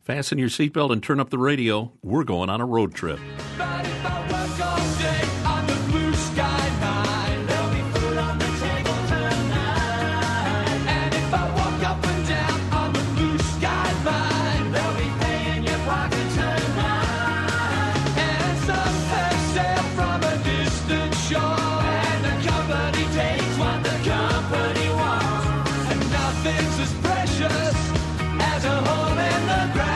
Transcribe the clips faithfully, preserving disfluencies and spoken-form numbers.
Fasten your seatbelt and turn up the radio. We're going on a road trip. But if I work all day on the blue sky mine, there'll be food on the table tonight. And if I walk up and down on the blue sky mine, there'll be pay in your pocket tonight. And some pay sail from a distant shore, and the company takes what the company wants. And nothing's as precious as a hole in the ground.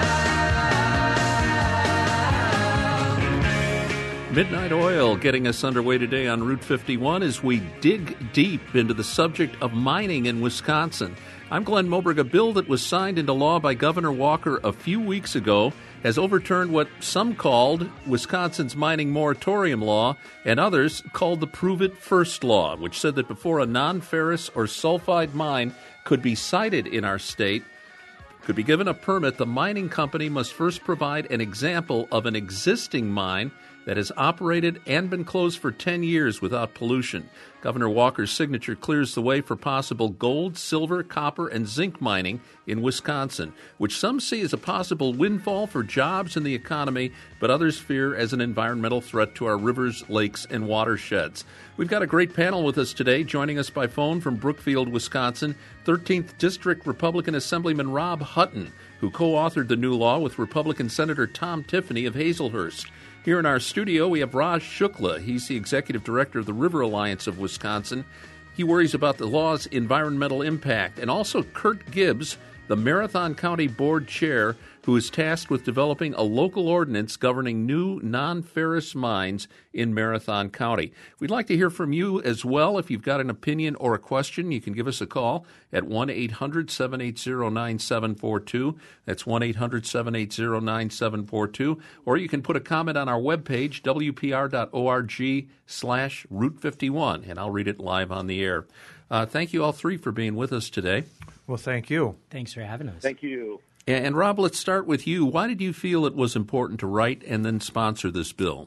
Midnight Oil getting us underway today on Route fifty-one as we dig deep into the subject of mining in Wisconsin. I'm Glenn Moberg. A bill that was signed into law by Governor Walker a few weeks ago has overturned what some called Wisconsin's mining moratorium law and others called the Prove It First law, which said that before a non-ferrous or sulfide mine could be sited in our state, could be given a permit, the mining company must first provide an example of an existing mine that has operated and been closed for ten years without pollution. Governor Walker's signature clears the way for possible gold, silver, copper, and zinc mining in Wisconsin, which some see as a possible windfall for jobs and the economy, but others fear as an environmental threat to our rivers, lakes, and watersheds. We've got a great panel with us today. Joining us by phone from Brookfield, Wisconsin, thirteenth District Republican Assemblyman Rob Hutton, who co-authored the new law with Republican Senator Tom Tiffany of Hazelhurst. Here in our studio, we have Raj Shukla. He's the executive director of the River Alliance of Wisconsin. He worries about the law's environmental impact. And also Kurt Gibbs, the Marathon County Board Chair, who is tasked with developing a local ordinance governing new non-ferrous mines in Marathon County. We'd like to hear from you as well. If you've got an opinion or a question, you can give us a call at one eight hundred seven eight zero nine seven four two. That's one eight hundred seven eight zero nine seven four two. Or you can put a comment on our webpage, w p r dot org slash Route fifty-one, and I'll read it live on the air. Uh, thank you all three for being with us today. Well, thank you. Thanks for having us. Thank you. And Rob, let's start with you. Why did you feel it was important to write and then sponsor this bill?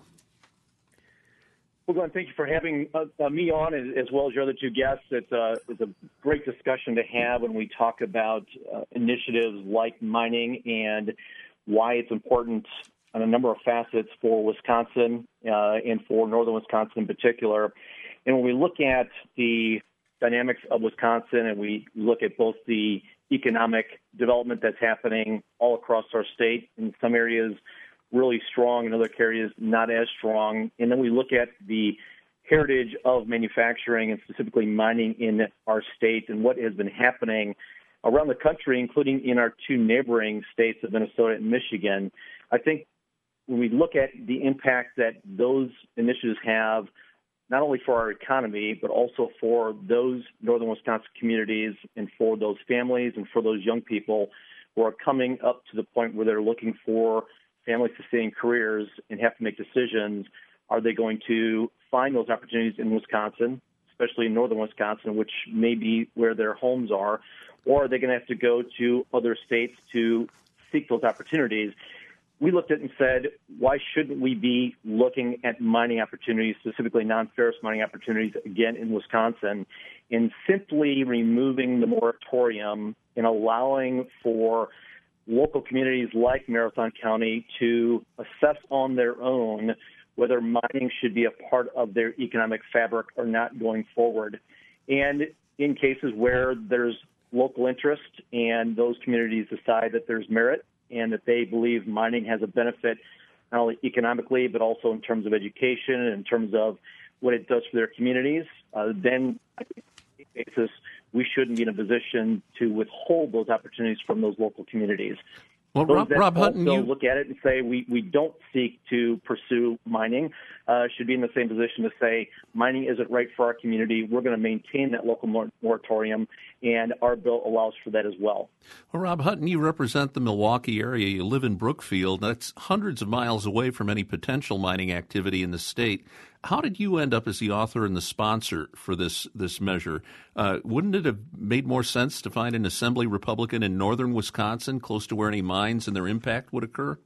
Well, Glenn, thank you for having uh, uh, me on as, as well as your other two guests. It's, uh, it's a great discussion to have when we talk about uh, initiatives like mining and why it's important on a number of facets for Wisconsin uh, and for northern Wisconsin in particular. And when we look at the dynamics of Wisconsin and we look at both the economic development that's happening all across our state, in some areas really strong, in other areas not as strong. And then we look at the heritage of manufacturing and specifically mining in our state and what has been happening around the country, including in our two neighboring states of Minnesota and Michigan. I think when we look at the impact that those initiatives have, not only for our economy, but also for those northern Wisconsin communities and for those families and for those young people who are coming up to the point where they're looking for family-sustaining careers and have to make decisions. Are they going to find those opportunities in Wisconsin, especially in northern Wisconsin, which may be where their homes are, or are they going to have to go to other states to seek those opportunities? We looked at it and said, why shouldn't we be looking at mining opportunities, specifically non-ferrous mining opportunities, again, in Wisconsin, and simply removing the moratorium and allowing for local communities like Marathon County to assess on their own whether mining should be a part of their economic fabric or not going forward. And in cases where there's local interest and those communities decide that there's merit and that they believe mining has a benefit not only economically but also in terms of education and in terms of what it does for their communities, uh, then I think on a basis we shouldn't be in a position to withhold those opportunities from those local communities. Well, Those Rob, that Rob Hutton, also you look at it and say we, we don't seek to pursue mining uh, should be in the same position to say mining isn't right for our community. We're going to maintain that local mor- moratorium, and our bill allows for that as well. Well, Rob Hutton, you represent the Milwaukee area. You live in Brookfield. That's hundreds of miles away from any potential mining activity in the state. How did you end up as the author and the sponsor for this this measure? Uh, wouldn't it have made more sense to find an Assembly Republican in northern Wisconsin, close to where any mines and their impact would occur?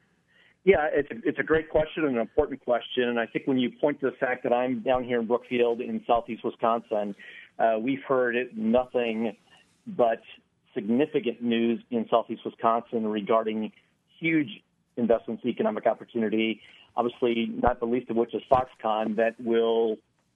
Yeah, it's a, it's a great question and an important question. And I think when you point to the fact that I'm down here in Brookfield in southeast Wisconsin, uh, we've heard it, nothing but significant news in southeast Wisconsin regarding huge investments, economic opportunity, obviously not the least of which is Foxconn, that will,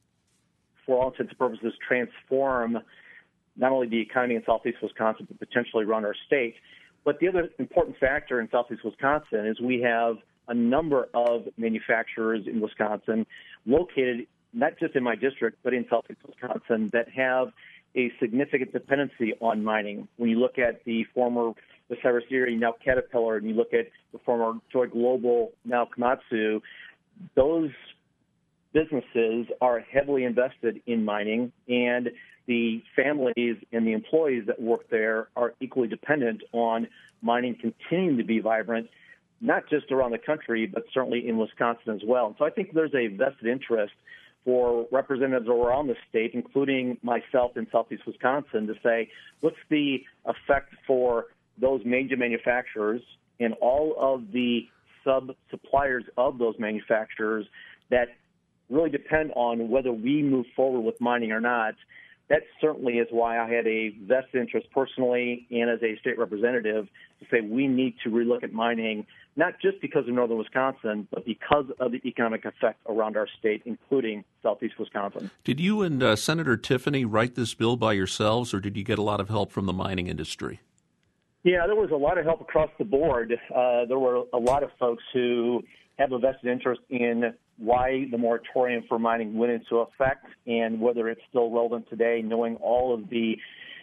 for all intents and purposes, transform not only the economy in southeast Wisconsin, but potentially run our state. But the other important factor in southeast Wisconsin is we have a number of manufacturers in Wisconsin located not just in my district, but in southeast Wisconsin that have a significant dependency on mining. When you look at the former Osiris Erie, now Caterpillar, and you look at the former Joy Global, now Komatsu, those businesses are heavily invested in mining, and the families and the employees that work there are equally dependent on mining continuing to be vibrant, not just around the country, but certainly in Wisconsin as well. And so I think there's a vested interest for representatives around the state, including myself in southeast Wisconsin, to say, what's the effect for those major manufacturers and all of the sub-suppliers of those manufacturers that really depend on whether we move forward with mining or not. That certainly is why I had a vested interest personally and as a state representative to say we need to relook at mining, not just because of northern Wisconsin, but because of the economic effect around our state, including southeast Wisconsin. Did you and uh, Senator Tiffany write this bill by yourselves, or did you get a lot of help from the mining industry? Yeah, there was a lot of help across the board. Uh, there were a lot of folks who have a vested interest in why the moratorium for mining went into effect and whether it's still relevant today, knowing all of the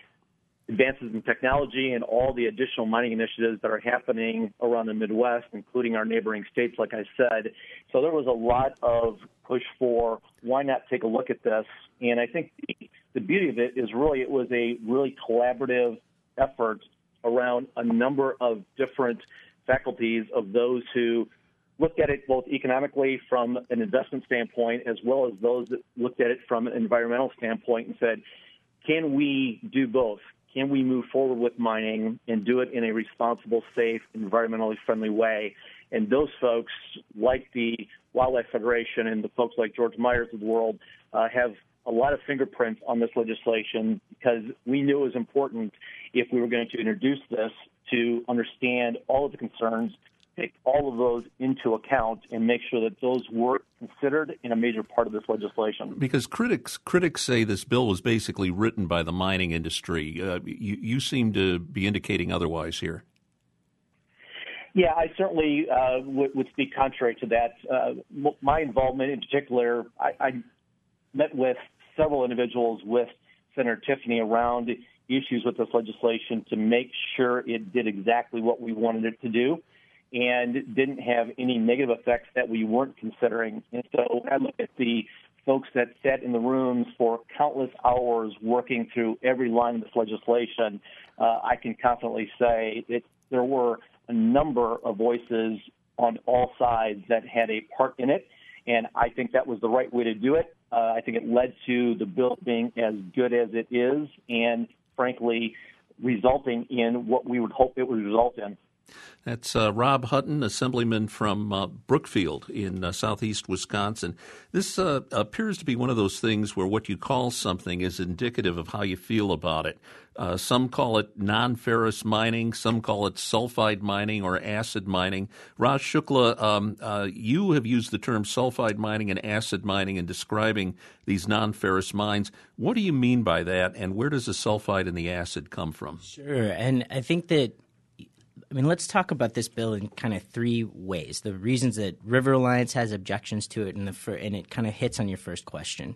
advances in technology and all the additional mining initiatives that are happening around the Midwest, including our neighboring states, like I said. So there was a lot of push for why not take a look at this. And I think the, the beauty of it is really it was a really collaborative effort around a number of different faculties of those who looked at it both economically from an investment standpoint as well as those that looked at it from an environmental standpoint and said, can we do both? Can we move forward with mining and do it in a responsible, safe, environmentally friendly way? And those folks, like the Wildlife Federation and the folks like George Myers of the world, uh, have a lot of fingerprints on this legislation because we knew it was important if we were going to introduce this to understand all of the concerns, take all of those into account, and make sure that those were considered in a major part of this legislation. Because critics critics say this bill was basically written by the mining industry. Uh, you, you seem to be indicating otherwise here. Yeah, I certainly uh, would, would speak contrary to that. Uh, my involvement in particular, I, I met with several individuals with Senator Tiffany around issues with this legislation to make sure it did exactly what we wanted it to do and didn't have any negative effects that we weren't considering. And so I look at the folks that sat in the rooms for countless hours working through every line of this legislation. Uh, I can confidently say that there were a number of voices on all sides that had a part in it, and I think that was the right way to do it. Uh, I think it led to the bill being as good as it is and, frankly, resulting in what we would hope it would result in. That's uh, Rob Hutton, Assemblyman from uh, Brookfield in uh, southeast Wisconsin. This uh, appears to be one of those things where what you call something is indicative of how you feel about it. Uh, some call it non-ferrous mining, some call it sulfide mining or acid mining. Raj Shukla, um, uh, you have used the term sulfide mining and acid mining in describing these non-ferrous mines. What do you mean by that, and where does the sulfide and the acid come from? Sure, and I think that I mean, let's talk about this bill in kind of three ways. The reasons that River Alliance has objections to it, and, the fir- and it kind of hits on your first question.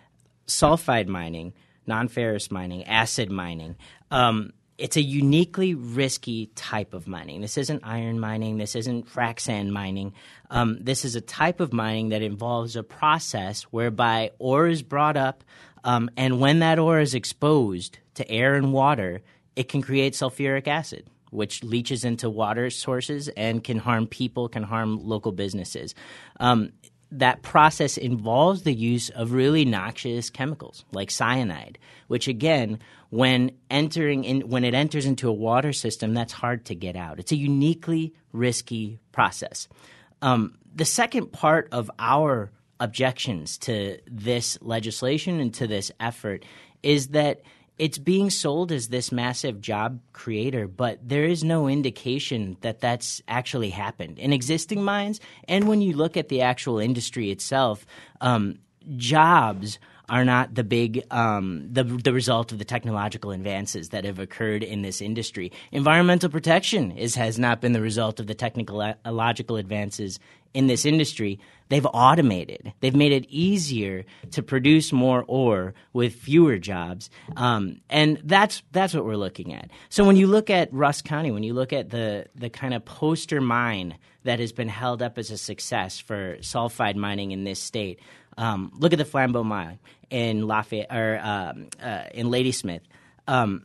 Sulfide mining, non-ferrous mining, acid mining, um, it's a uniquely risky type of mining. This isn't iron mining. This isn't frac sand mining. Um, this is a type of mining that involves a process whereby ore is brought up, um, and when that ore is exposed to air and water, it can create sulfuric acid, which leaches into water sources and can harm people, can harm local businesses. Um, that process involves the use of really noxious chemicals like cyanide, which again, when entering in, when it enters into a water system, that's hard to get out. It's a uniquely risky process. Um, the second part of our objections to this legislation and to this effort is that it's being sold as this massive job creator, but there is no indication that that's actually happened in existing mines. And when you look at the actual industry itself, um, jobs are not the big um, the the result of the technological advances that have occurred in this industry. Environmental protection is has not been the result of the technological advances in this industry. They've automated. They've made it easier to produce more ore with fewer jobs, um, and that's that's what we're looking at. So when you look at Rusk County, when you look at the the kind of poster mine that has been held up as a success for sulfide mining in this state. Um, look at the Flambeau Mine in Lafayette or um, uh, in Ladysmith. Um,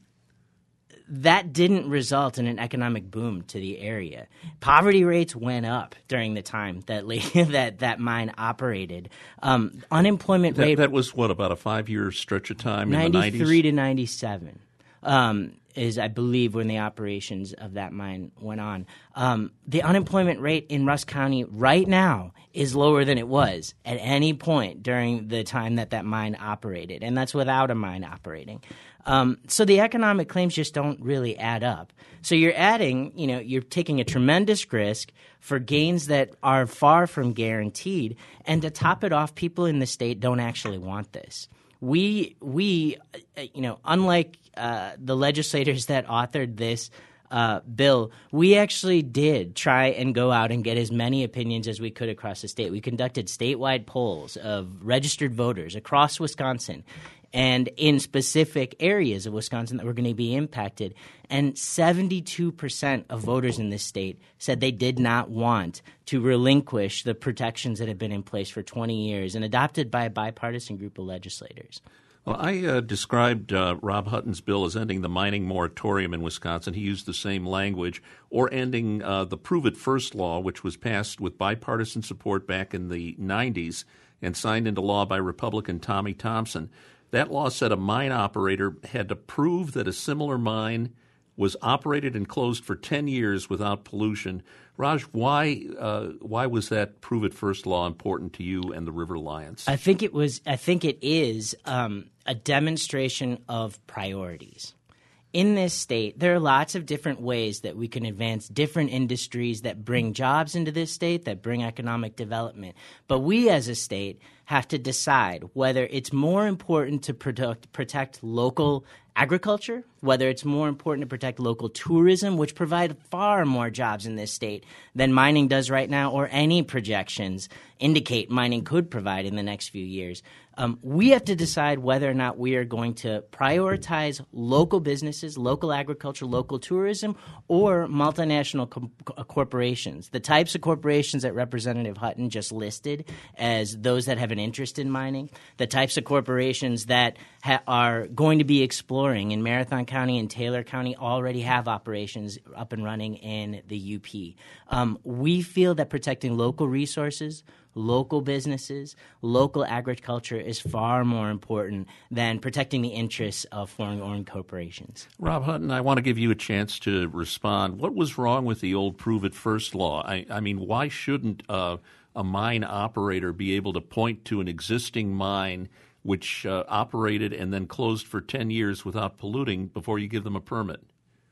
that didn't result in an economic boom to the area. Poverty rates went up during the time that that that mine operated. Um, unemployment that, rate that was what, about a five-year stretch of time in the nineties? ninety-three to ninety-seven. Um, is, I believe, when the operations of that mine went on. Um, the unemployment rate in Rusk County right now is lower than it was at any point during the time that that mine operated, and that's without a mine operating. Um, so the economic claims just don't really add up. So you're adding, you know, you're taking a tremendous risk for gains that are far from guaranteed, and to top it off, people in the state don't actually want this. We, we, you know, unlike uh, the legislators that authored this uh, bill, we actually did try and go out and get as many opinions as we could across the state. We conducted statewide polls of registered voters across Wisconsin and in specific areas of Wisconsin that were going to be impacted. And seventy-two percent of voters in this state said they did not want to relinquish the protections that have been in place for twenty years and adopted by a bipartisan group of legislators. Well, I uh, described uh, Rob Hutton's bill as ending the mining moratorium in Wisconsin. He used the same language, or ending uh, the Prove It First law, which was passed with bipartisan support back in the nineties and signed into law by Republican Tommy Thompson. That law said a mine operator had to prove that a similar mine was operated and closed for ten years without pollution. Raj, why uh, why was that Prove It First law important to you and the River Alliance? I think it was. I think it is um, a demonstration of priorities. In this state, there are lots of different ways that we can advance different industries that bring jobs into this state, that bring economic development. But we as a state have to decide whether it's more important to protect, protect local agriculture, whether it's more important to protect local tourism, which provide far more jobs in this state than mining does right now, or any projections indicate mining could provide in the next few years. Um, we have to decide whether or not we are going to prioritize local businesses, local agriculture, local tourism, or multinational com- corporations. The types of corporations that Representative Hutton just listed as those that have an interest in mining, the types of corporations that ha- are going to be exploring in Marathon County and Taylor County already have operations up and running in the U P. Um, we feel that protecting local resources, local businesses, local agriculture is far more important than protecting the interests of foreign-owned corporations. Rob Hutton, I want to give you a chance to respond. What was wrong with the old Prove It First law? I, I mean, why shouldn't uh, a mine operator be able to point to an existing mine which uh, operated and then closed for ten years without polluting before you give them a permit?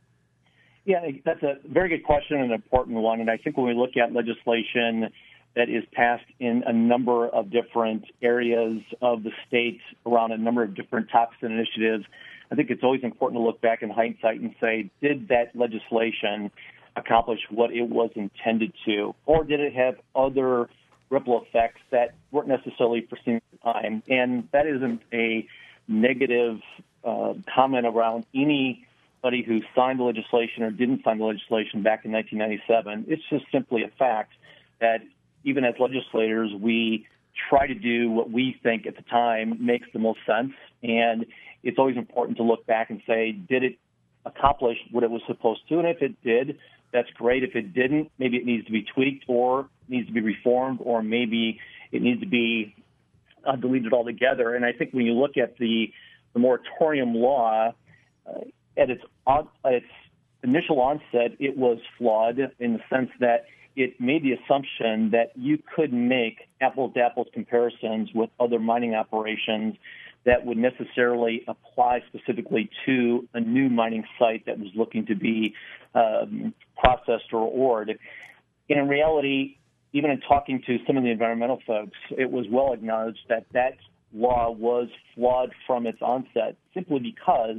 Yeah, that's a very good question and an important one. And I think when we look at legislation that is passed in a number of different areas of the state around a number of different topics and initiatives, I think it's always important to look back in hindsight and say, did that legislation accomplish what it was intended to? Or did it have other ripple effects that weren't necessarily foreseen at the time? And that isn't a negative uh, comment around anybody who signed the legislation or didn't sign the legislation back in nineteen ninety-seven. It's just simply a fact that even as legislators, we try to do what we think at the time makes the most sense. And it's always important to look back and say, did it accomplish what it was supposed to? And if it did, that's great. If it didn't, maybe it needs to be tweaked or needs to be reformed, or maybe it needs to be uh, deleted altogether. And I think when you look at the, the moratorium law, uh, at its, at its initial onset, it was flawed in the sense that it made the assumption that you could make apples-to-apples comparisons with other mining operations that would necessarily apply specifically to a new mining site that was looking to be um, processed or ored. And in reality, even in talking to some of the environmental folks, it was well acknowledged that that law was flawed from its onset, simply because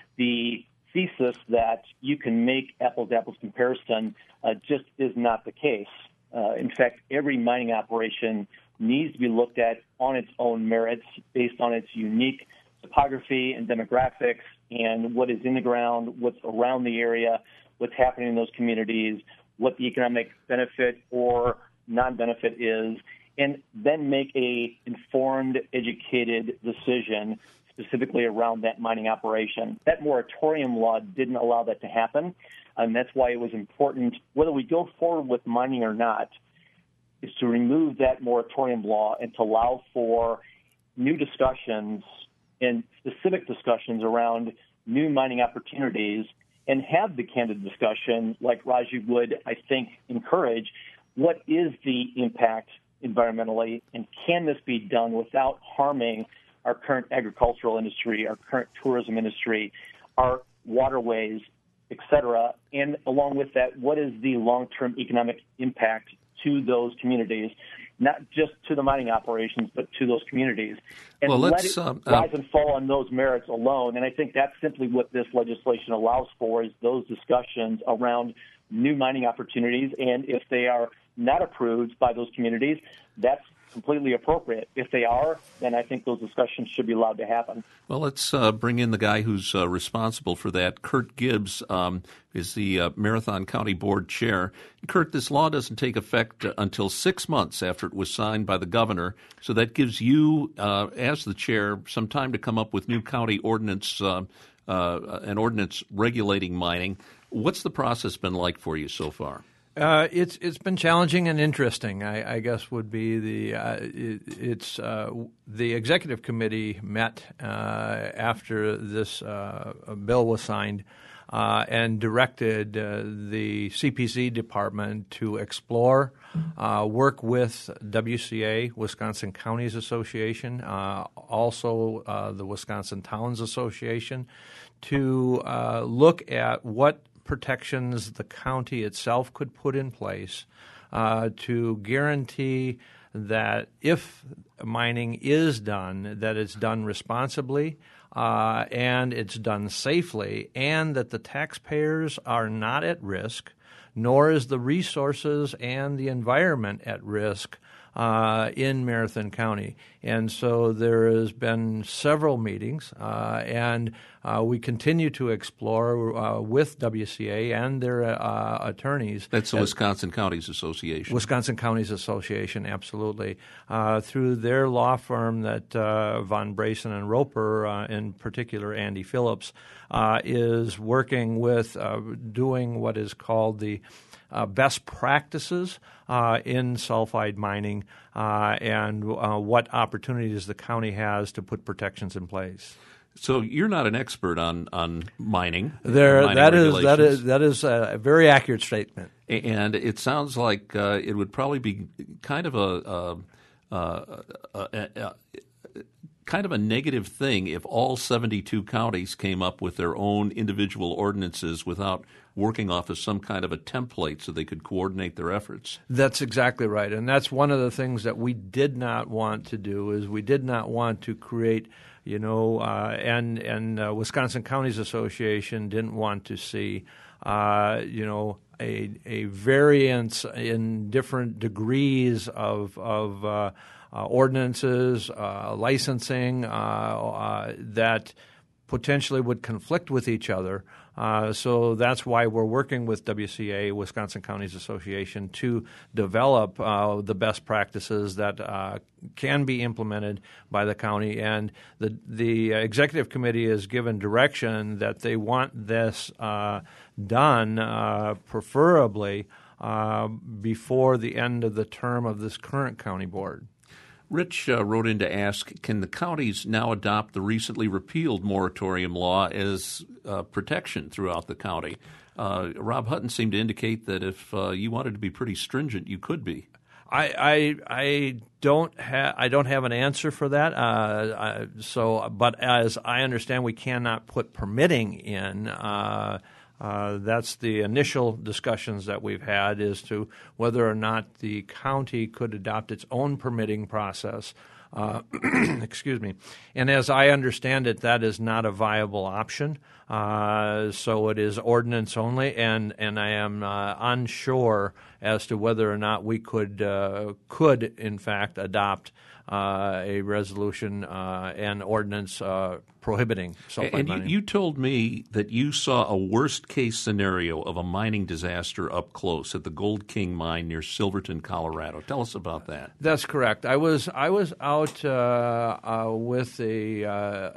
the thesis that you can make apples-to-apples comparison uh, just is not the case. Uh, in fact, every mining operation needs to be looked at on its own merits based on its unique topography and demographics and what is in the ground, what's around the area, what's happening in those communities, what the economic benefit or non-benefit is, and then make a informed, educated decision specifically around that mining operation. That moratorium law didn't allow that to happen, and that's why it was important, whether we go forward with mining or not, is to remove that moratorium law and to allow for new discussions and specific discussions around new mining opportunities and have the candid discussion like Raji would, I think, encourage. What is the impact environmentally, and can this be done without harming our current agricultural industry, our current tourism industry, our waterways, et cetera? And along with that, what is the long-term economic impact to those communities, not just to the mining operations, but to those communities? And well, let let's, it uh, rise uh, and fall on those merits alone. And I think that's simply what this legislation allows for, is those discussions around new mining opportunities. And if they are not approved by those communities, that's completely appropriate. If they are, then I think those discussions should be allowed to happen. Well, let's uh, bring in the guy who's uh, responsible for that. Kurt Gibbs um, is the uh, Marathon County Board Chair. Kurt, this law doesn't take effect uh, until six months after it was signed by the governor, so that gives you, uh, as the chair, some time to come up with new county ordinance, uh, uh, an ordinance regulating mining. What's the process been like for you so far? Uh, it's it's been challenging and interesting, I, I guess would be the uh, it, it's uh, the executive committee met uh, after this uh, bill was signed uh, and directed uh, the C P C department to explore, uh, work with W C A, Wisconsin Counties Association, uh, also uh, the Wisconsin Towns Association, to uh, look at what protections the county itself could put in place uh, to guarantee that if mining is done, that it's done responsibly uh, and it's done safely, and that the taxpayers are not at risk, nor is the resources and the environment at risk Uh, in Marathon County. And so there has been several meetings, uh, and uh, we continue to explore uh, with W C A and their uh, attorneys. That's the Wisconsin Counties Association. Wisconsin Counties Association, absolutely. Uh, through their law firm that uh, Von Brayson and Roper, uh, in particular Andy Phillips, uh, is working with uh, doing what is called the Uh, best practices uh, in sulfide mining uh, and uh, what opportunities the county has to put protections in place. So you're not an expert on, on mining. There, mining that is that regulations. is that is a very accurate statement. And it sounds like uh, it would probably be kind of a, a, a, a, a kind of a negative thing if all seventy-two counties came up with their own individual ordinances without working off of some kind of a template so they could coordinate their efforts. That's exactly right. And that's one of the things that we did not want to do, is we did not want to create, you know, uh, and, and uh, Wisconsin Counties Association didn't want to see, uh, you know, a, a variance in different degrees of, of uh, uh, ordinances, uh, licensing uh, uh, that potentially would conflict with each other. Uh, so that's why we're working with W C A, Wisconsin Counties Association, to develop uh, the best practices that uh, can be implemented by the county. And the the executive committee has given direction that they want this uh, done, uh, preferably uh, before the end of the term of this current county board. Rich uh, wrote in to ask, can the counties now adopt the recently repealed moratorium law as uh, protection throughout the county? Uh, Rob Hutton seemed to indicate that if uh, you wanted to be pretty stringent, you could be. I, I I don't have I don't have an answer for that. Uh, I, so, but as I understand, we cannot put permitting in. Uh, uh, that's the initial discussions that we've had as to whether or not the county could adopt its own permitting process. Uh, excuse me. And as I understand it, that is not a viable option. Uh, so it is ordinance only, and, and I am uh, unsure as to whether or not we could uh, could in fact adopt uh, a resolution uh, and ordinance uh, prohibiting sulfide and mining. And you, you told me that you saw a worst-case scenario of a mining disaster up close at the Gold King mine near Silverton, Colorado. Tell us about that. That's correct. I was I was out uh, uh, with a uh,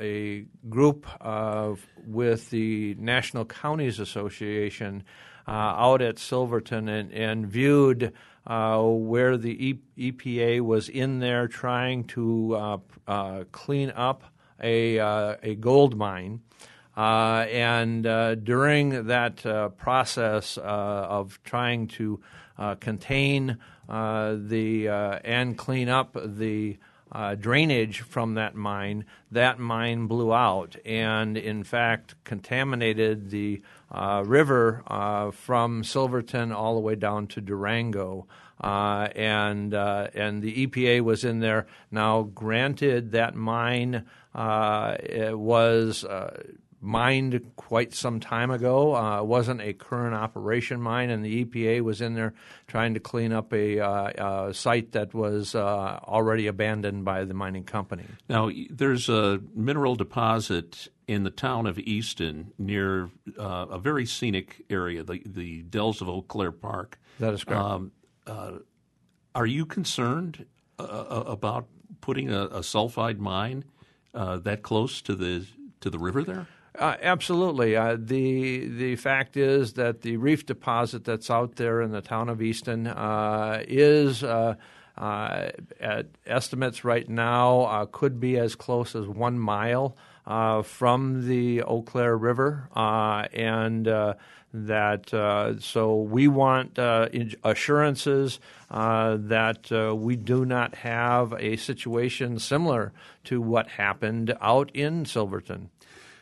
a group of with the National Counties Association uh, out at Silverton and, and viewed uh, where the e- EPA was in there trying to uh, uh, clean up a uh, a gold mine. Uh, and uh, during that uh, process uh, of trying to uh, contain uh, the uh, and clean up the uh, drainage from that mine, that mine blew out and, in fact, contaminated the uh, river uh, from Silverton all the way down to Durango. Uh, and uh, and the E P A was in there. Now, granted, that mine uh, it was uh, mined quite some time ago. Uh, it wasn't a current operation mine, and the E P A was in there trying to clean up a, uh, a site that was uh, already abandoned by the mining company. Now, there's a mineral deposit in the town of Easton near uh, a very scenic area, the, the Dells of Eau Claire Park. That is correct. Um, Uh, are you concerned uh, about putting a, a sulfide mine uh, that close to the to the river there? Uh, absolutely. Uh, the the fact is that the reef deposit that's out there in the town of Easton uh, is uh, uh, at estimates right now uh, could be as close as one mile uh, from the Eau Claire River, uh, and uh, that uh, so we want uh, assurances uh, that uh, we do not have a situation similar to what happened out in Silverton.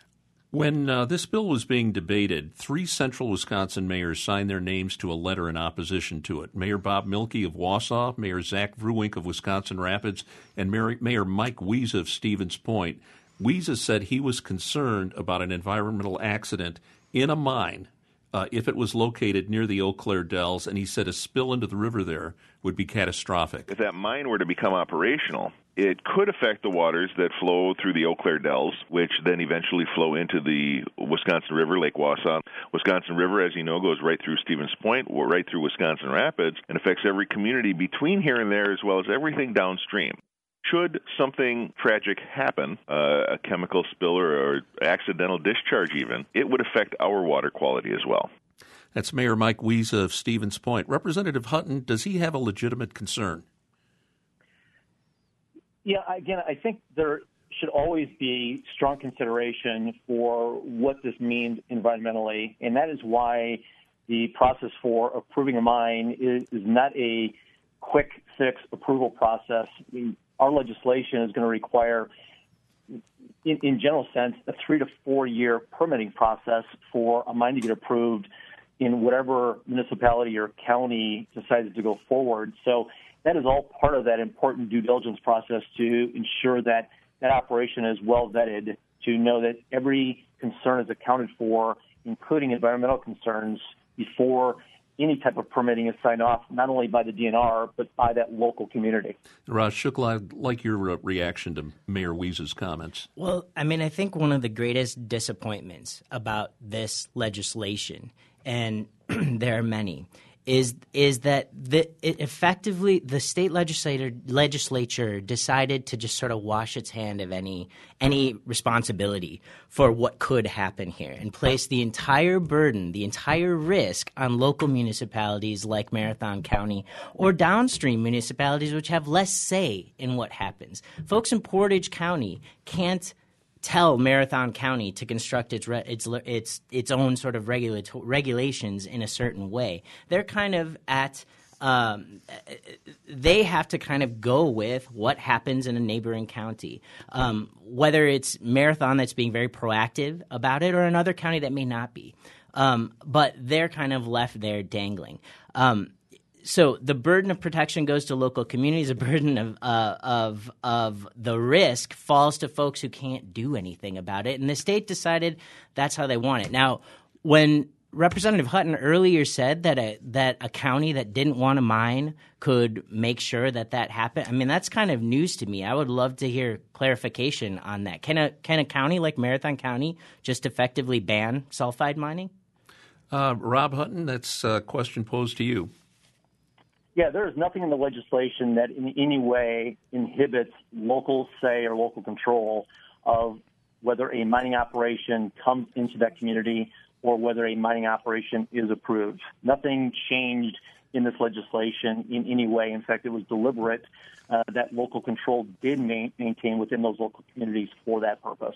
When uh, this bill was being debated, three central Wisconsin mayors signed their names to a letter in opposition to it. Mayor Bob Milke of Wausau, Mayor Zach Vruwink of Wisconsin Rapids, and Mayor, Mayor Mike Wiese of Stevens Point. Wiese said he was concerned about an environmental accident in a mine uh, if it was located near the Eau Claire Dells, and he said a spill into the river there would be catastrophic. If that mine were to become operational, it could affect the waters that flow through the Eau Claire Dells, which then eventually flow into the Wisconsin River, Lake Wausau. Wisconsin River, as you know, goes right through Stevens Point, right through Wisconsin Rapids, and affects every community between here and there as well as everything downstream. Should something tragic happen, uh, a chemical spill or, or accidental discharge even, it would affect our water quality as well. That's Mayor Mike Wiese of Stevens Point. Representative Hutton, does he have a legitimate concern? Yeah, again, I think there should always be strong consideration for what this means environmentally, and that is why the process for approving a mine is, is not a quick fix approval process. I mean, our legislation is going to require, in, in general sense, a three to four year permitting process for a mine to get approved in whatever municipality or county decides to go forward. So that is all part of that important due diligence process to ensure that that operation is well vetted, to know that every concern is accounted for, including environmental concerns, before any type of permitting is signed off, not only by the D N R, but by that local community. Raj Shukla, I'd like your reaction to Mayor Wiese's comments. Well, I mean, I think one of the greatest disappointments about this legislation, and there are many, is is that the, it effectively the state legislature legislature decided to just sort of wash its hand of any any responsibility for what could happen here and place the entire burden, the entire risk on local municipalities like Marathon County or downstream municipalities which have less say in what happens. Folks in Portage County can't tell Marathon County to construct its re- its its its own sort of regulato- regulations in a certain way. They're kind of at Um, they have to kind of go with what happens in a neighboring county, um, whether it's Marathon that's being very proactive about it or another county that may not be. Um, but they're kind of left there dangling. Um, so the burden of protection goes to local communities. The burden of uh, of of the risk falls to folks who can't do anything about it. And the state decided that's how they want it. Now, when Representative Hutton earlier said that a that a county that didn't want to mine could make sure that that happened, I mean, that's kind of news to me. I would love to hear clarification on that. Can a can a county like Marathon County just effectively ban sulfide mining? Uh, Rob Hutton, that's a question posed to you. Yeah, there is nothing in the legislation that in any way inhibits local say or local control of whether a mining operation comes into that community or whether a mining operation is approved. Nothing changed in this legislation in any way. In fact, it was deliberate uh, that local control did ma- maintain within those local communities for that purpose.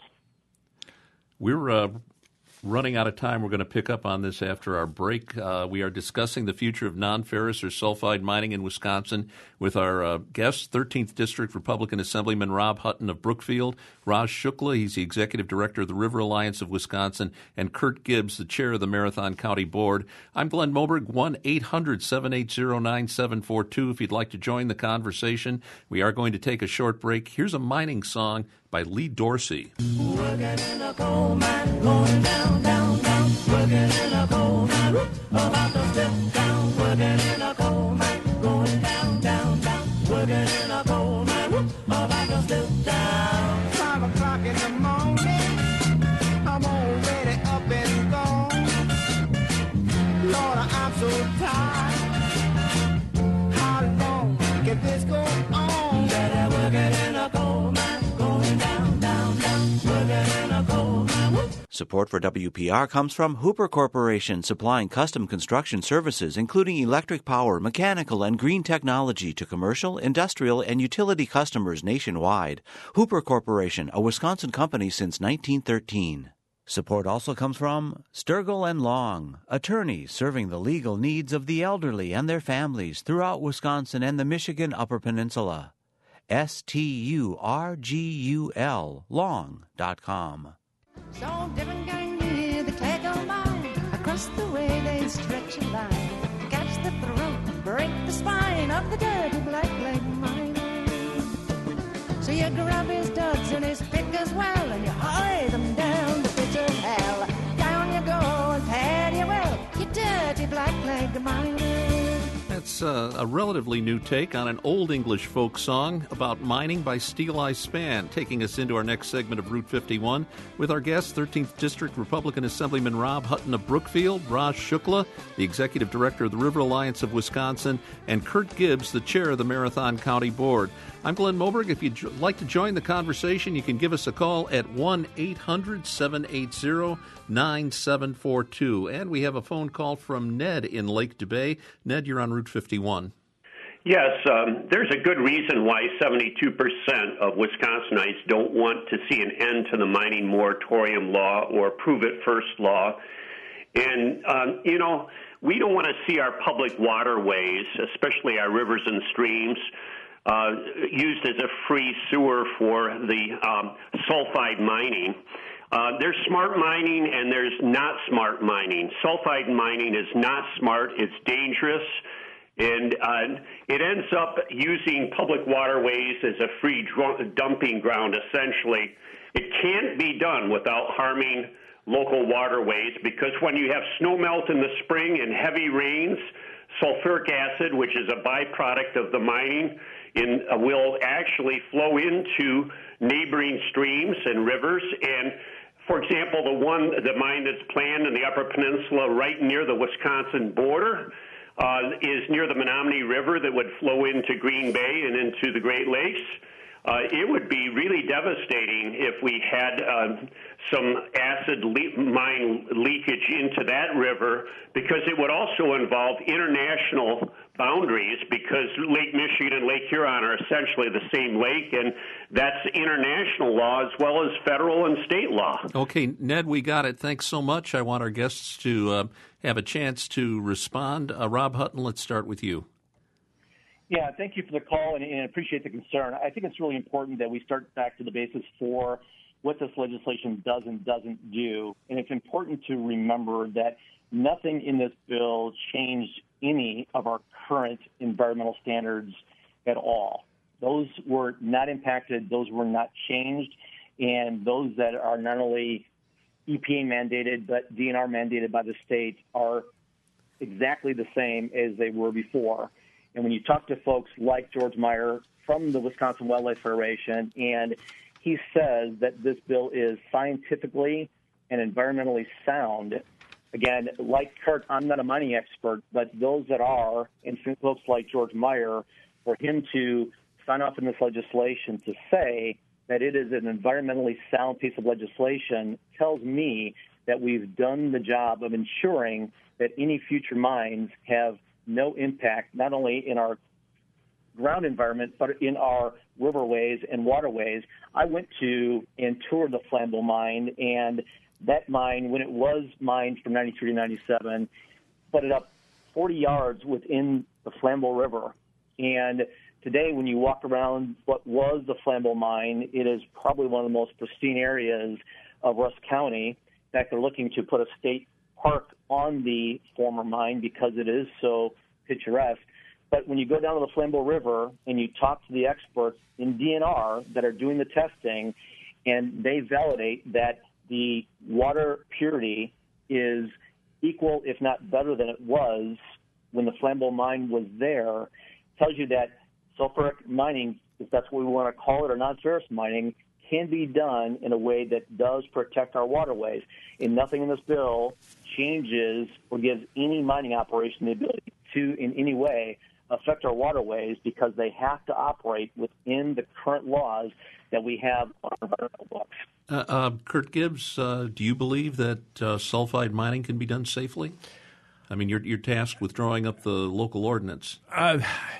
We're uh, running out of time. We're going to pick up on this after our break. Uh, we are discussing the future of non-ferrous or sulfide mining in Wisconsin with our uh, guest, thirteenth District Republican Assemblyman Rob Hutton of Brookfield, Raj Shukla, he's the Executive Director of the River Alliance of Wisconsin, and Kurt Gibbs, the Chair of the Marathon County Board. I'm Glenn Moberg, one eight hundred seven eight zero nine seven four two if you'd like to join the conversation. We are going to take a short break. Here's a mining song by Lee Dorsey. Working in a coal mine, going down, down, down. Working in a coal mine, about to step down. Working in a coal mine, going down, down, down. Working in a coal mine, about to step down. Five o'clock in the morning, I'm already up and gone. Lord, I'm so tired. How long can this go on? That I'm working in a coal mine, going down, down, down. Working in a coal mine. Support for W P R comes from Hooper Corporation, supplying custom construction services, including electric power, mechanical, and green technology to commercial, industrial, and utility customers nationwide. Hooper Corporation, a Wisconsin company since nineteen thirteen. Support also comes from Sturgill and Long, attorneys serving the legal needs of the elderly and their families throughout Wisconsin and the Michigan Upper Peninsula. S T U R G U L, long dot com. So different gang near the Clegg mine. Across the way they stretch a line. Catch the throat, break the spine of the dirty black leg miner. So you grab his duds and his pick as well, and you hurry them down the pit of hell. Down you go and pad you well, you dirty black leg miner. That's uh, a relatively new take on an old English folk song about mining by Steel Eye Span, taking us into our next segment of Route fifty-one with our guest, thirteenth District Republican Assemblyman Rob Hutton of Brookfield, Raj Shukla, the Executive Director of the River Alliance of Wisconsin, and Kurt Gibbs, the Chair of the Marathon County Board. I'm Glenn Moberg. If you'd like to join the conversation, you can give us a call at one eight hundred seven eight zero nine seven four two. And we have a phone call from Ned in Lake Dubay. Ned, you're on Route fifty-one. Yes, um, there's a good reason why seventy-two percent of Wisconsinites don't want to see an end to the mining moratorium law or prove it first law. And, um, you know, we don't want to see our public waterways, especially our rivers and streams, uh, used as a free sewer for the um, sulfide mining. Uh, there's smart mining and there's not smart mining. Sulfide mining is not smart. It's dangerous. And uh, it ends up using public waterways as a free dr- dumping ground, essentially. It can't be done without harming local waterways, because when you have snow melt in the spring and heavy rains, sulfuric acid, which is a byproduct of the mining, in, uh, will actually flow into neighboring streams and rivers. And for example, the one, the mine that's planned in the Upper Peninsula right near the Wisconsin border uh, is near the Menominee River that would flow into Green Bay and into the Great Lakes. Uh, it would be really devastating if we had uh, some acid le- mine leakage into that river, because it would also involve international boundaries, because Lake Michigan and Lake Huron are essentially the same lake, and that's international law as well as federal and state law. Okay, Ned, we got it. Thanks so much. I want our guests to uh, have a chance to respond. Uh, Rob Hutton, let's start with you. Yeah, thank you for the call, and, and appreciate the concern. I think it's really important that we start back to the basis for what this legislation does and doesn't do. And it's important to remember that nothing in this bill changed any of our current environmental standards at all. Those were not impacted. Those were not changed. And those that are not only E P A mandated, but D N R mandated by the state are exactly the same as they were before. And when you talk to folks like George Meyer from the Wisconsin Wildlife Federation, and he says that this bill is scientifically and environmentally sound. Again, like Kurt, I'm not a mining expert, but those that are, and folks like George Meyer, for him to sign off in this legislation to say that it is an environmentally sound piece of legislation tells me that we've done the job of ensuring that any future mines have no impact, not only in our ground environment, but in our riverways and waterways. I went to and toured the Flambeau mine, and that mine, when it was mined from ninety-three to ninety-seven, put it up forty yards within the Flambeau River. And today, when you walk around what was the Flambeau mine, it is probably one of the most pristine areas of Rusk County. In fact, they're looking to put a state park on the former mine because it is so picturesque. But when you go down to the Flambeau River and you talk to the experts in D N R that are doing the testing, and they validate that the water purity is equal, if not better than it was when the Flambeau mine was there, tells you that sulfuric mining, if that's what we want to call it, or non-ferrous mining, can be done in a way that does protect our waterways. And nothing in this bill changes or gives any mining operation the ability to, in any way, affect our waterways, because they have to operate within the current laws that we have on our environmental books. Uh, uh, Kurt Gibbs, uh, do you believe that uh, sulfide mining can be done safely? I mean, you're, you're tasked with drawing up the local ordinance. Uh,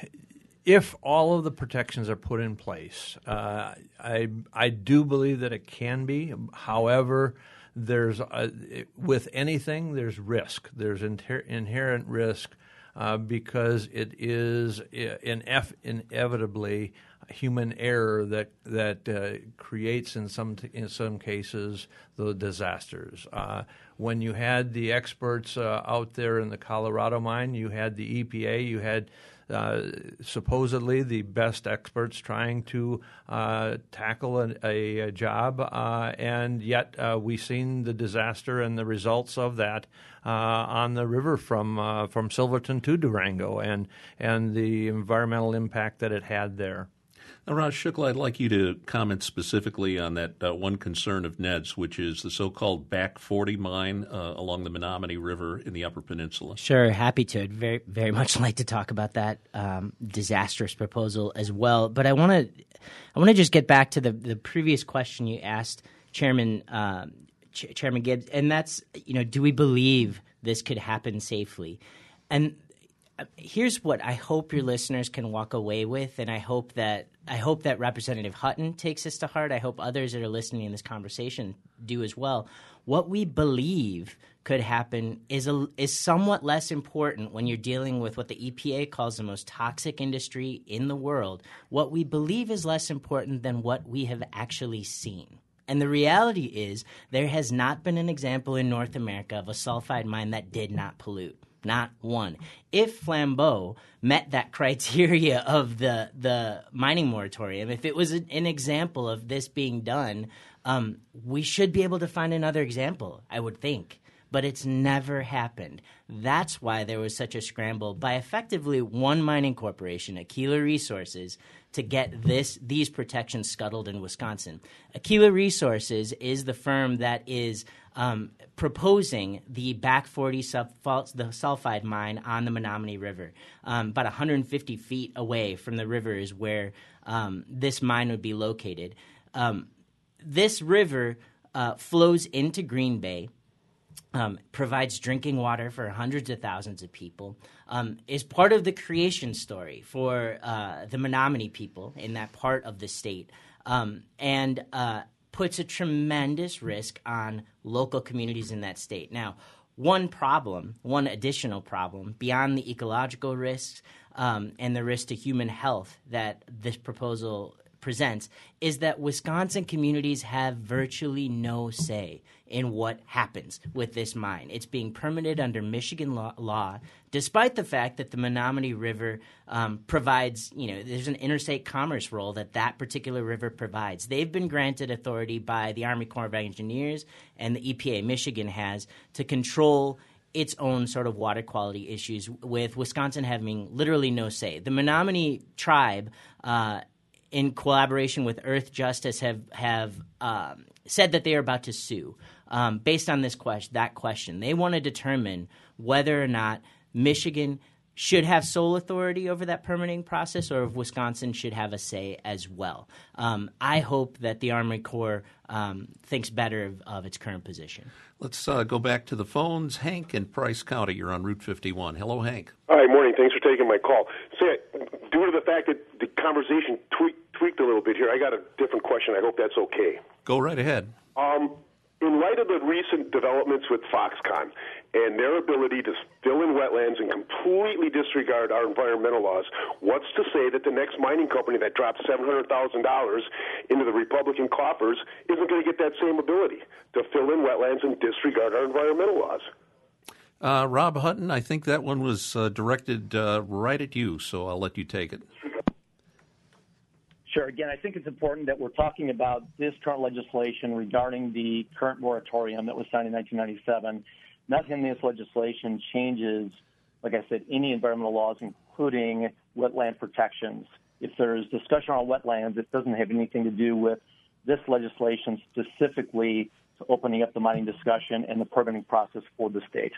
if all of the protections are put in place, uh, I I do believe that it can be. However, there's a, with anything, there's risk. There's inter- inherent risk uh, because it is inef- inevitably human error that that uh, creates in some t- in some cases the disasters. Uh, when you had the experts uh, out there in the Colorado mine, you had the E P A, you had uh, supposedly the best experts trying to uh, tackle a, a, a job, uh, and yet uh, we've seen the disaster and the results of that uh, on the river from uh, from Silverton to Durango, and and the environmental impact that it had there. Now, Raj Shukla, I'd like you to comment specifically on that uh, one concern of Ned's, which is the so-called Back forty mine uh, along the Menominee River in the Upper Peninsula. Sure, happy to. I'd very, very much like to talk about that um, disastrous proposal as well. But I want to, I want to just get back to the, the previous question you asked, Chairman um, Ch- Chairman Gibbs, and that's, you know, do we believe this could happen safely? And here's what I hope your listeners can walk away with, and I hope that I hope that Representative Hutton takes this to heart. I hope others that are listening in this conversation do as well. What we believe could happen is a, is somewhat less important when you're dealing with what the E P A calls the most toxic industry in the world. What we believe is less important than what we have actually seen. And the reality is there has not been an example in North America of a sulfide mine that did not pollute. Not one. If Flambeau met that criteria of the the mining moratorium, if it was an example of this being done, um, we should be able to find another example, I would think. But it's never happened. That's why there was such a scramble by effectively one mining corporation, Aquila Resources, to get this these protections scuttled in Wisconsin. Aquila Resources is the firm that is um, proposing the Back forty sub- the sulfide mine on the Menominee River. Um, about one hundred fifty feet away from the river is where um, this mine would be located. Um, this river uh, flows into Green Bay. Um, provides drinking water for hundreds of thousands of people, um, is part of the creation story for uh, the Menominee people in that part of the state, um, and uh, puts a tremendous risk on local communities in that state. Now, one problem, one additional problem, beyond the ecological risks um, and the risk to human health that this proposal presents, is that Wisconsin communities have virtually no say in what happens with this mine. It's being permitted under Michigan law, law despite the fact that the Menominee River um, provides, you know, there's an interstate commerce role that that particular river provides. They've been granted authority by the Army Corps of Engineers and the E P A Michigan has to control its own sort of water quality issues, with Wisconsin having literally no say. The Menominee tribe uh, in collaboration with Earth Justice, have have um, said that they are about to sue um, based on this question. That question, they want to determine whether or not Michigan should have sole authority over that permitting process, or if Wisconsin should have a say as well. Um, I hope that the Army Corps um, thinks better of, of its current position. Let's uh, go back to the phones. Hank in Price County, you're on Route fifty-one. Hello, Hank. Hi, morning. Thanks for taking my call. Say, due to the fact that the conversation tweak, tweaked a little bit here, I got a different question. I hope that's okay. Go right ahead. Um, in light of the recent developments with Foxconn and their ability to fill in wetlands and completely disregard our environmental laws, what's to say that the next mining company that drops seven hundred thousand dollars into the Republican coffers isn't going to get that same ability to fill in wetlands and disregard our environmental laws? Uh, Rob Hutton, I think that one was uh, directed uh, right at you, so I'll let you take it. Sure. Again, I think it's important that we're talking about this current legislation regarding the current moratorium that was signed in nineteen ninety-seven. Nothing in this legislation changes, like I said, any environmental laws, including wetland protections. If there's discussion on wetlands, it doesn't have anything to do with this legislation specifically to opening up the mining discussion and the permitting process for the state.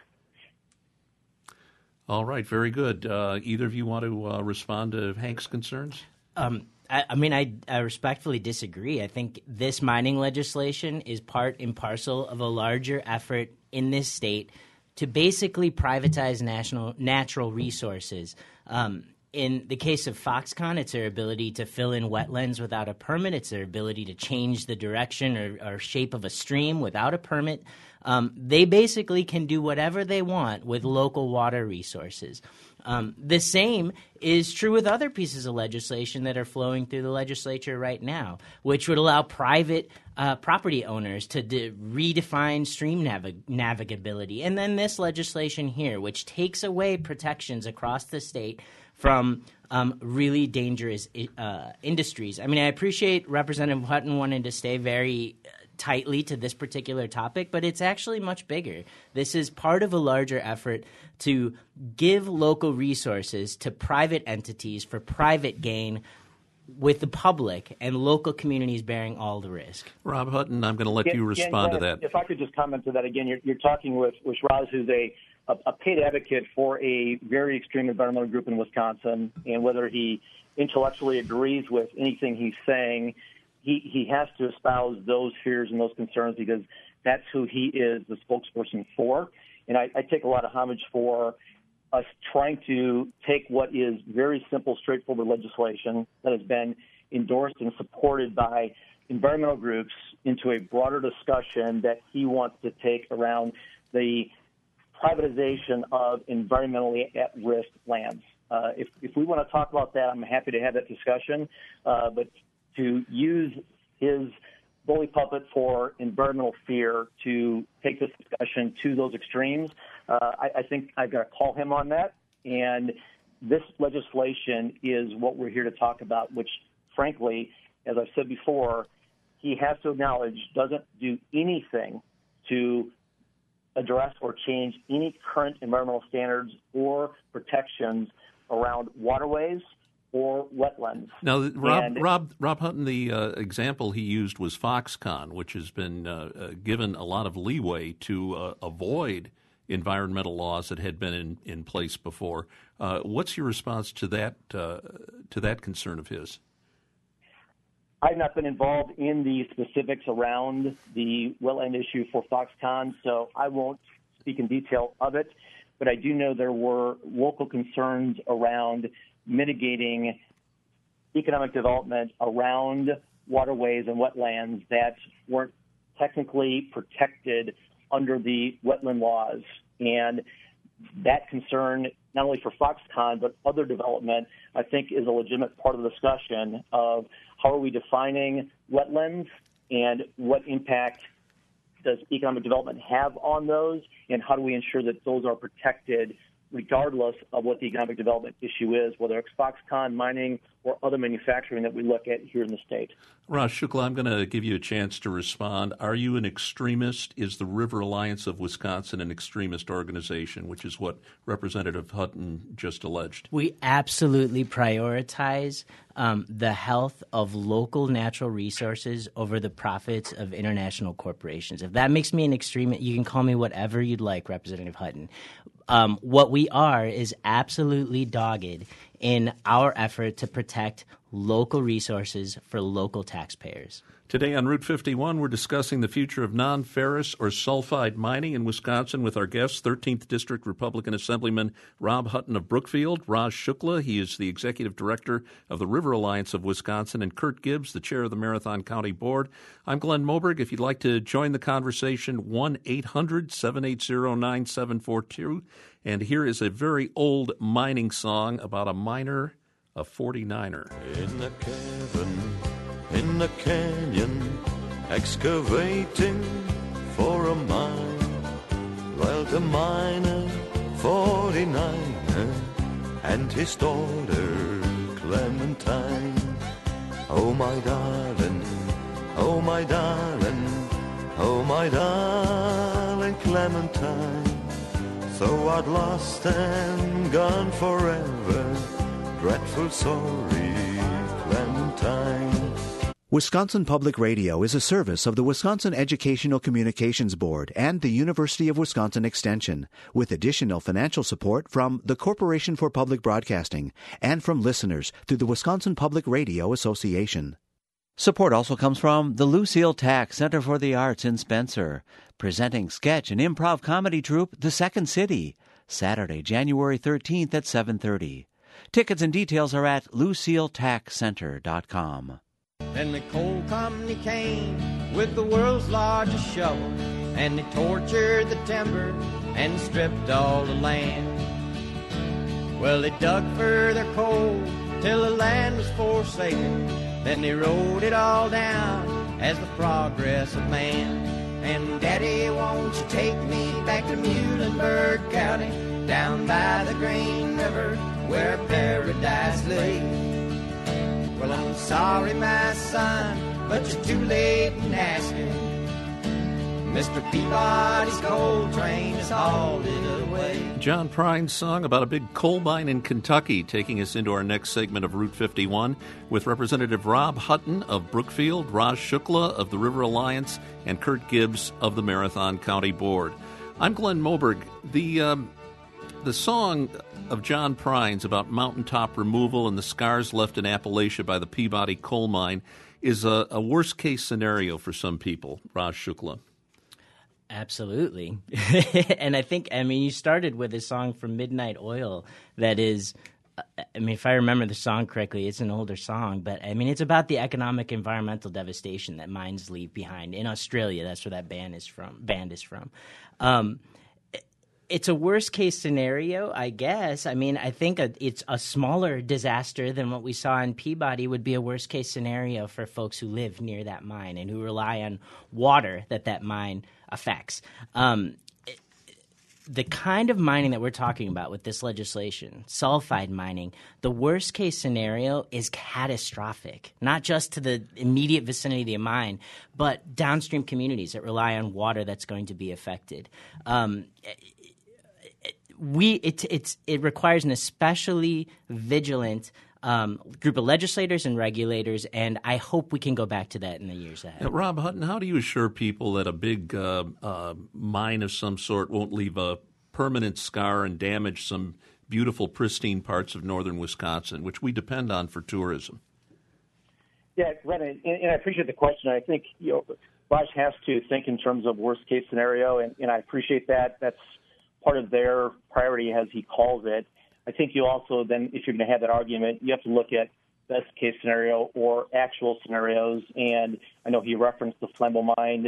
All right, very good. Uh, either of you want to uh, respond to Hank's concerns? Um, I, I mean, I, I respectfully disagree. I think this mining legislation is part and parcel of a larger effort in this state to basically privatize national natural resources. Um, in the case of Foxconn, it's their ability to fill in wetlands without a permit. It's their ability to change the direction or, or shape of a stream without a permit. Um, they basically can do whatever they want with local water resources. Um, the same is true with other pieces of legislation that are flowing through the legislature right now, which would allow private uh, property owners to de- redefine stream navig- navigability. And then this legislation here, which takes away protections across the state from um, really dangerous uh, industries. I mean, I appreciate Representative Hutton wanting to stay very tightly to this particular topic, but it's actually much bigger. This is part of a larger effort to give local resources to private entities for private gain, with the public and local communities bearing all the risk. Rob Hutton, I'm going to let Again, you respond again, to that. If I could just comment to that again, you're, you're talking with, with Raz, who's a, a, a paid advocate for a very extreme environmental group in Wisconsin, and whether he intellectually agrees with anything he's saying, he, he has to espouse those fears and those concerns because that's who he is the spokesperson for. And I, I take a lot of homage for us trying to take what is very simple, straightforward legislation that has been endorsed and supported by environmental groups into a broader discussion that he wants to take around the privatization of environmentally at-risk lands. Uh, if, if we want to talk about that, I'm happy to have that discussion. Uh, but to use his bully puppet for environmental fear to take this discussion to those extremes, uh, I, I think I've got to call him on that. And this legislation is what we're here to talk about, which, frankly, as I've said before, he has to acknowledge doesn't do anything to address or change any current environmental standards or protections around waterways or wetlands. Now, Rob, and, Rob, Rob Hutton, the uh, example he used was Foxconn, which has been uh, uh, given a lot of leeway to uh, avoid environmental laws that had been in, in place before. Uh, what's your response to that uh, to that concern of his? I've not been involved in the specifics around the wetland issue for Foxconn, so I won't speak in detail of it. But I do know there were local concerns around mitigating economic development around waterways and wetlands that weren't technically protected under the wetland laws And that concern, not only for Foxconn, but other development, I think is a legitimate part of the discussion of how are we defining wetlands and what impact does economic development have on those, and how do we ensure that those are protected regardless of what the economic development issue is, whether it's Foxconn, mining, or other manufacturing that we look at here in the state. Raj Shukla, I'm going to give you a chance to respond. Are you an extremist? Is the River Alliance of Wisconsin an extremist organization, which is what Representative Hutton just alleged? We absolutely prioritize um, the health of local natural resources over the profits of international corporations. If that makes me an extremist, you can call me whatever you'd like, Representative Hutton. Um, what we are is absolutely dogged in our effort to protect local resources for local taxpayers. Today on Route fifty-one, we're discussing the future of non-ferrous or sulfide mining in Wisconsin with our guest, thirteenth District Republican Assemblyman Rob Hutton of Brookfield, Raj Shukla. He is the Executive Director of the River Alliance of Wisconsin, and Kurt Gibbs, the Chair of the Marathon County Board. I'm Glenn Moberg. If you'd like to join the conversation, one eight hundred seven eight zero nine seven four two. And here is a very old mining song about a miner, a forty-niner. In the cavern, in the canyon, excavating for a mine, dwelt a miner, forty-niner, and his daughter Clementine. Oh my darling, oh my darling, oh my darling Clementine, so I'd lost and gone forever, dreadful sorry Clementine. Wisconsin Public Radio is a service of the Wisconsin Educational Communications Board and the University of Wisconsin Extension, with additional financial support from the Corporation for Public Broadcasting and from listeners through the Wisconsin Public Radio Association. Support also comes from the Lucille Tack Center for the Arts in Spencer, presenting sketch and improv comedy troupe The Second City, Saturday, January thirteenth at seven thirty. Tickets and details are at lucille tack center dot com. Then the coal company came with the world's largest shovel, and they tortured the timber and stripped all the land. Well, they dug for their coal till the land was forsaken. Then they wrote it all down as the progress of man. And Daddy, won't you take me back to Muhlenberg County, down by the Green River where paradise lay? Well, I'm sorry, my son, but you're too late in asking. Mister Peabody's coal train is hauled it away. John Prine's song about a big coal mine in Kentucky, taking us into our next segment of Route fifty-one with Representative Rob Hutton of Brookfield, Raj Shukla of the River Alliance, and Kurt Gibbs of the Marathon County Board. I'm Glenn Moberg. The um, the song of John Prine's about mountaintop removal and the scars left in Appalachia by the Peabody coal mine is a, a worst-case scenario for some people, Raj Shukla. Absolutely. And I think, I mean, you started with a song from Midnight Oil that is, I mean, if I remember the song correctly, it's an older song, but I mean, it's about the economic environmental devastation that mines leave behind. In Australia, that's where that band is from. Band is from. Um, It's a worst-case scenario, I guess. I mean, I think a, it's a smaller disaster than what we saw in Peabody would be a worst-case scenario for folks who live near that mine and who rely on water that that mine affects. Um, it, the kind of mining that we're talking about with this legislation, sulfide mining, the worst-case scenario is catastrophic, not just to the immediate vicinity of the mine, but downstream communities that rely on water that's going to be affected. Um, We it it's it requires an especially vigilant um, group of legislators and regulators, and I hope we can go back to that in the years ahead. Now, Rob Hutton, how do you assure people that a big uh, uh, mine of some sort won't leave a permanent scar and damage some beautiful, pristine parts of northern Wisconsin, which we depend on for tourism? Yeah, Glenn, and, and I appreciate the question. I think you know Raj has to think in terms of worst case scenario, and, and I appreciate that. That's part of their priority, as he calls it. I think you also then, if you're going to have that argument, you have to look at best case scenario or actual scenarios. And I know he referenced the Flambeau mine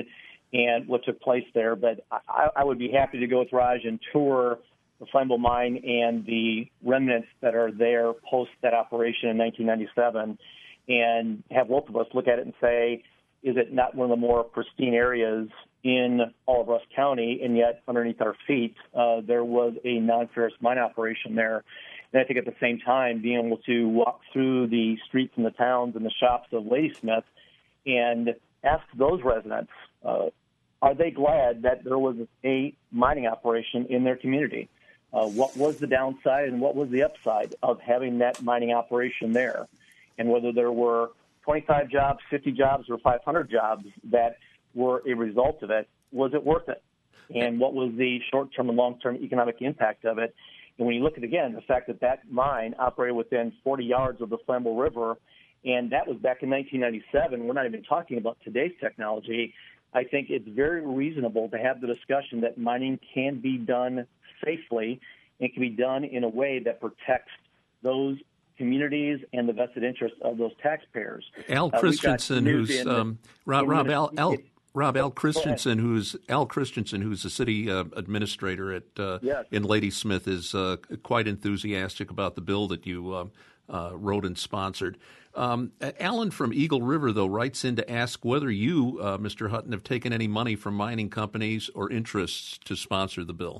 and what took place there. But I, I would be happy to go with Raj and tour the Flammable Mine and the remnants that are there post that operation in nineteen ninety-seven, and have both of us look at it and say, is it not one of the more pristine areas in all of Rusk County, and yet underneath our feet uh, there was a non-ferrous mine operation there. And I think at the same time, being able to walk through the streets and the towns and the shops of Ladysmith and ask those residents, uh, are they glad that there was a mining operation in their community? Uh, what was the downside and what was the upside of having that mining operation there? And whether there were twenty-five jobs, fifty jobs, or five hundred jobs that were a result of it, was it worth it? And what was the short-term and long-term economic impact of it? And when you look at, again, the fact that that mine operated within forty yards of the Flammable River, and that was back in nineteen ninety-seven, we're not even talking about today's technology, I think it's very reasonable to have the discussion that mining can be done safely and can be done in a way that protects those communities and the vested interests of those taxpayers. Al Uh, Christensen, who's in, um, Rob, Rob Al, Al Rob Al Go Christensen, who's Al Christensen, who's the city uh, administrator at uh, Yes. in Ladysmith, is uh, quite enthusiastic about the bill that you uh, uh, wrote and sponsored. Um, Alan from Eagle River, though, writes in to ask whether you, uh, Mister Hutton, have taken any money from mining companies or interests to sponsor the bill.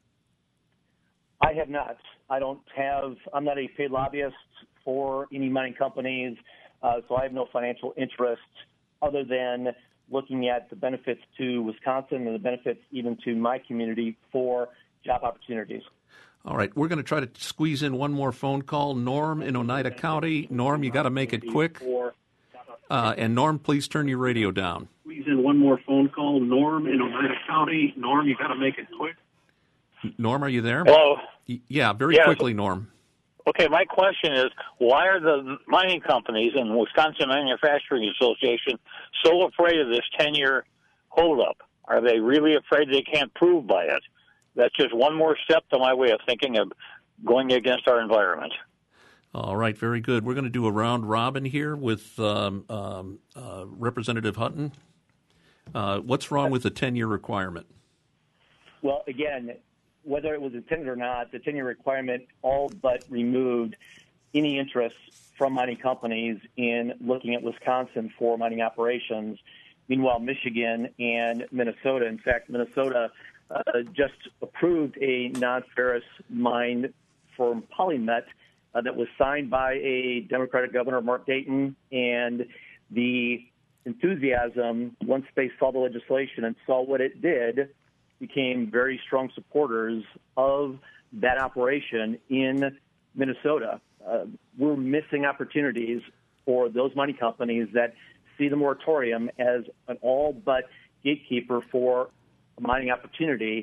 I have not. I don't have, I'm not a paid lobbyist for any mining companies, uh, so I have no financial interest other than looking at the benefits to Wisconsin and the benefits even to my community for job opportunities. All right, we're going to try to squeeze in one more phone call. Norm in Oneida County. Norm, you got to make it quick. Uh, and Norm, please turn your radio down. Squeeze in one more phone call. Norm in Oneida County. Norm, you got to make it quick. Norm, are you there? Hello. Y- Yeah, very Yes. quickly, Norm. Okay, my question is, why are the mining companies and Wisconsin Manufacturing Association so afraid of this ten-year holdup? Are they really afraid they can't prove by it? That's just one more step to my way of thinking of going against our environment. All right, very good. We're going to do a round robin here with um, um, uh, Representative Hutton. Uh, what's wrong with the ten-year requirement? Well, again, whether it was intended or not, the ten-year requirement all but removed any interest from mining companies in looking at Wisconsin for mining operations. Meanwhile, Michigan and Minnesota, in fact, Minnesota uh, just approved a non-ferrous mine from Polymet uh, that was signed by a Democratic governor, Mark Dayton, and the enthusiasm, once they saw the legislation and saw what it did, became very strong supporters of that operation in Minnesota. Uh, we're missing opportunities for those mining companies that see the moratorium as an all but gatekeeper for a mining opportunity.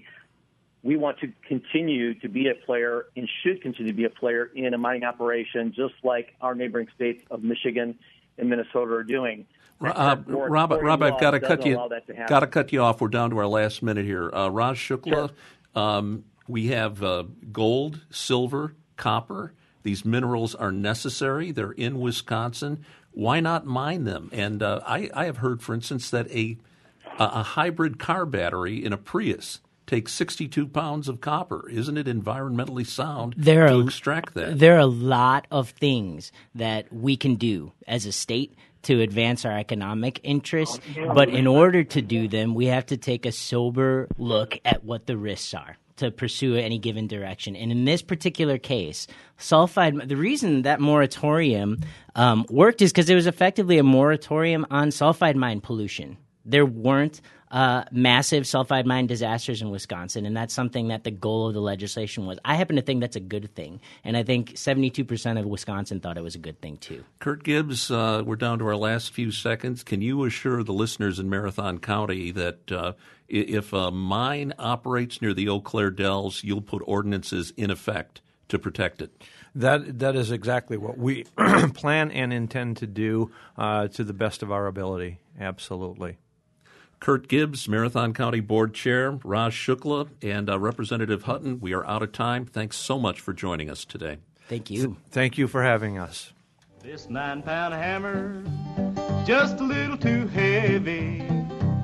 We want to continue to be a player and should continue to be a player in a mining operation, just like our neighboring states of Michigan and Minnesota are doing. Uh, Rob, Rob, I've got to cut you. Got to cut you off. We're down to our last minute here. Uh, Raj Shukla, sure. um, we have uh, gold, silver, copper. These minerals are necessary. They're in Wisconsin. Why not mine them? And uh, I, I have heard, for instance, that a a hybrid car battery in a Prius takes sixty-two pounds of copper. Isn't it environmentally sound there to are, extract that? There are a lot of things that we can do as a state to advance our economic interests, but in order to do them, we have to take a sober look at what the risks are to pursue any given direction. And in this particular case, sulfide, the reason that moratorium um, worked is because it was effectively a moratorium on sulfide mine pollution. There weren't uh, massive sulfide mine disasters in Wisconsin, and that's something that the goal of the legislation was. I happen to think that's a good thing, and I think seventy-two percent of Wisconsin thought it was a good thing too. Kurt Gibbs, uh, we're down to our last few seconds. Can you assure the listeners in Marathon County that uh, if a mine operates near the Eau Claire Dells, you'll put ordinances in effect to protect it? That that is exactly what we plan and intend to do uh, to the best of our ability. Absolutely. Kurt Gibbs, Marathon County Board Chair, Raj Shukla, and uh, Representative Hutton, we are out of time. Thanks so much for joining us today. Thank you. Thank you for having us. This nine-pound hammer, just a little too heavy.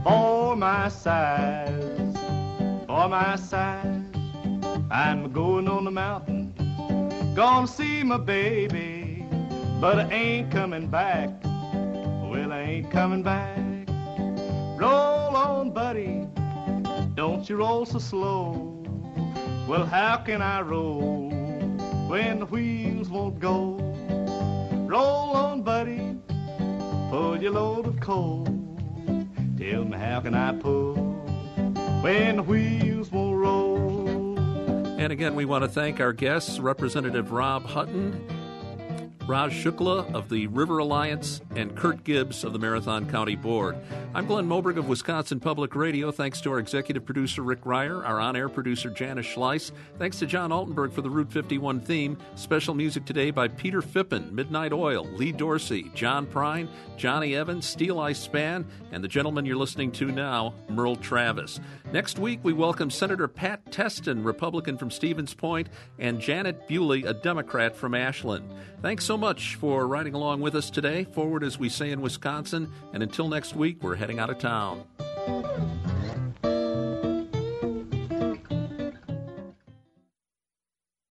for my size, for my size. I'm going on the mountain, gonna see my baby, but I ain't coming back. Well, I ain't coming back. Roll on, buddy, don't you roll so slow. Well, how can I roll when the wheels won't go? Roll on, buddy, pull your load of coal. Tell me, how can I pull when the wheels won't roll? And again, we want to thank our guests, Representative Rob Hutton, Raj Shukla of the River Alliance, and Kurt Gibbs of the Marathon County Board. I'm Glenn Moberg of Wisconsin Public Radio. Thanks to our executive producer, Rick Ryer, our on-air producer, Janice Schleiss. Thanks to John Altenberg for the Route fifty-one theme. Special music today by Peter Fippen, Midnight Oil, Lee Dorsey, John Prine, Johnny Evans, Steel Eye Span, and the gentleman you're listening to now, Merle Travis. Next week, we welcome Senator Pat Teston, Republican from Stevens Point, and Janet Bewley, a Democrat from Ashland. Thanks so much for riding along with us today. Forward, as we say in Wisconsin, and until next week, we're heading out of town.